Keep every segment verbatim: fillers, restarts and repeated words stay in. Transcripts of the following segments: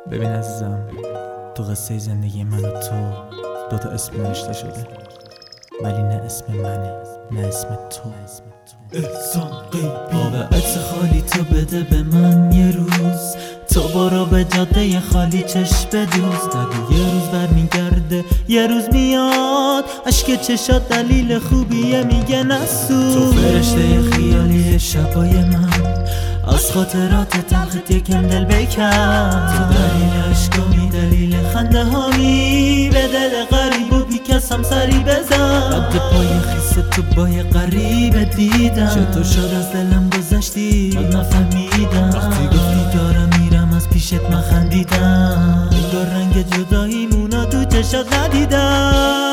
ببین عزیزم، تو قصه زندگی من و تو دوتا اسم نوشته شده، ولی نه اسم منه نه اسم تو. احسان قیبی با عکس خالی تو بده به من یه روز، تو برو به جاده خالی چشم بدوز. نگو یه روز برمیگرده یه روز میاد، اشک چشات دلیل خوبیه میگه نسوز. تو فرشته خیالی شبای من، از خاطرات تلخت یکم دل بکن. تو دلیل عشقامی دلیل خنده هامی، به دل غریب و بی کس هم سری بزن. رد پای خیس تو با یه غریب دیدم، چطور شد از دلم گذشتی من نفهمیدم. وقتی گفتی دارم میرم از پیشت من خندیدم، انگار رنگ جدایی مونا تو چشات ندیدم.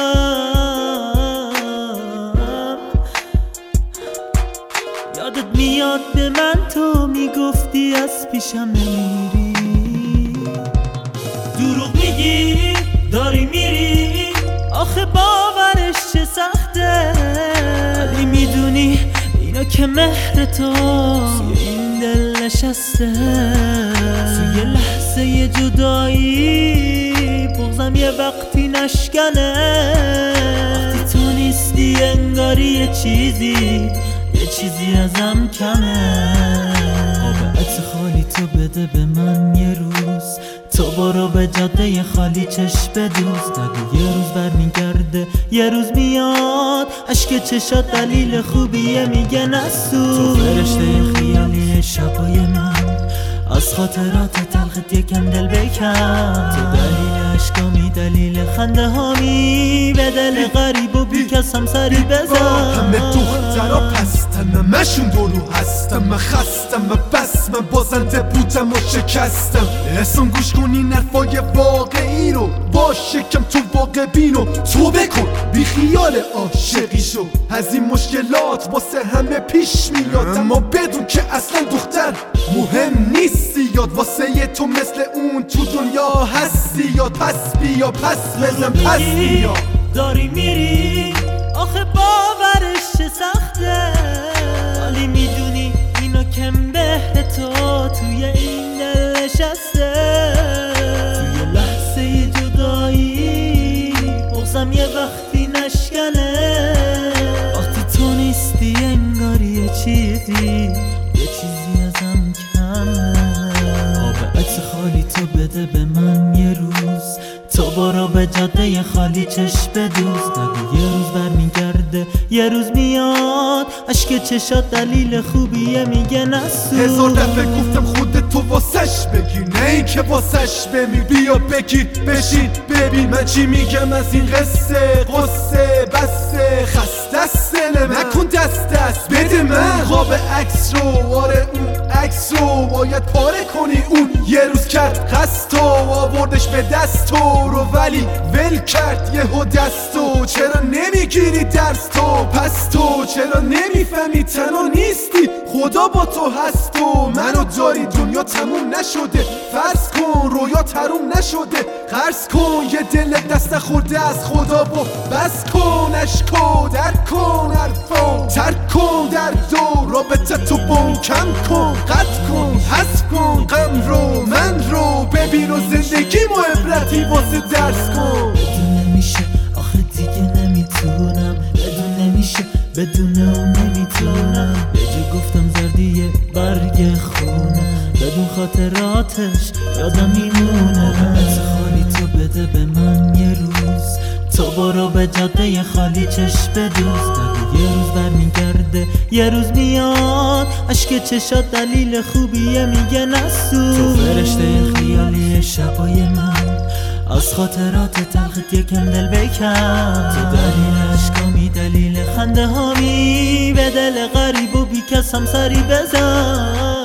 یادت میاد به من تو میگفتی از پیشم نمیری، دروغ میگی داری میری، آخه باورش چه سخته. ولی میدونی اینا که مهر تو توی این دل نشسته. توی لحظه جدایی بغضم یه وقتی نشکنه. وقتی تو نیستی انگاری یه چیزی یه چیزی ازم کمه. آب عکس خالی تو بده به من یه روز، تو برو به جاده خالی چشم بدوز. نگو یه روز برمیگرده یه روز میاد، اشک چشات دلیل خوبیه میگه نسوز. تو فرشته خیالی شبای من، از خاطرات تلخت یکم دل بکن. تو دلیل عشقامی دلیل خنده هامی، به دل غریب و بی کس هم سری بزن. همه دخترها پستن، همشون دورو هستم. من خستم و بس، من بازنده بودم و شکستم. احسان گوش کن این حرفای واقعی رو، باش یکم تو واقع بینو تو بکن، بی خیال عاشقی شو. از این مشکلات واسه همه پیش میاد، اما بدون که اصلا دختر مهم نیستی. یاد واسه یه تو مثل اون تو دنیا هستی. یاد پس بیا پس بزن پس بیا. داری میری آخه باورش چه سخته، ولی میدونی اینا کم بهر تو توی این دل نشسته. توی لحظه جدایی بغضم یه وقتی نشکنه. وقتی تو نیستی انگاری یه چیزی یه چیزی ازم کمه. آب عکس خالی تو بده به من یه روز، تو برو به جاده خالی چشم بدوز. نگو یه روز برمیگرده یه روز میاد، اشک چشات دلیل خوبیه میگه نسوز. هزار دفعه گفتم خودت تو واسش بگیر، نه این که واسش بمیر. بیا بگیر بشین ببین من چی میگم از این قصه. قصه بسته خسته است دل من، نکن دست دست بده من. خواب عکس رو آره اون عکس رو باید پاره کنی. اون یه روز کرد قصد تو آوردش به دست تو رو، ولی ول کرد یهو دستو. چرا نمیگیری درس تو؟ پس تو چرا نمیفهمی تنها نیستی؟ خدا با تو هست و منو داری. دنیا تموم نشده، فرض کن رویا تموم نشده. قرض کن یه دل دست نخورده از خدا و بس کن اشکو در کن حرفو ترک کن در دو. رابطه تو بون کم کن قطع کن حذف کن غم رو من رو ببین و زندگی مو عبرتی واسه درس کن. بدون نمیشه آخه دیگه نمیتونم، بدون نمیشه بدون اون نمیتونم. یه جا گفتم زردیه برگ خونم، بدون خاطراتش یادم میمونه. عکس خالی تو بده به من یه روز، تو برو به جاده خالی چشم بدوز. نگو یه روز برمیگرده یه روز میاد، اشک چشات دلیل خوبیه میگه نسوز. تو فرشته خیالی شبای من، از خاطرات تلخت یکم دل بکن. تو دلیل عشقامی دلیل خنده هامی، به دل غریب و بی کس هم سری بزن.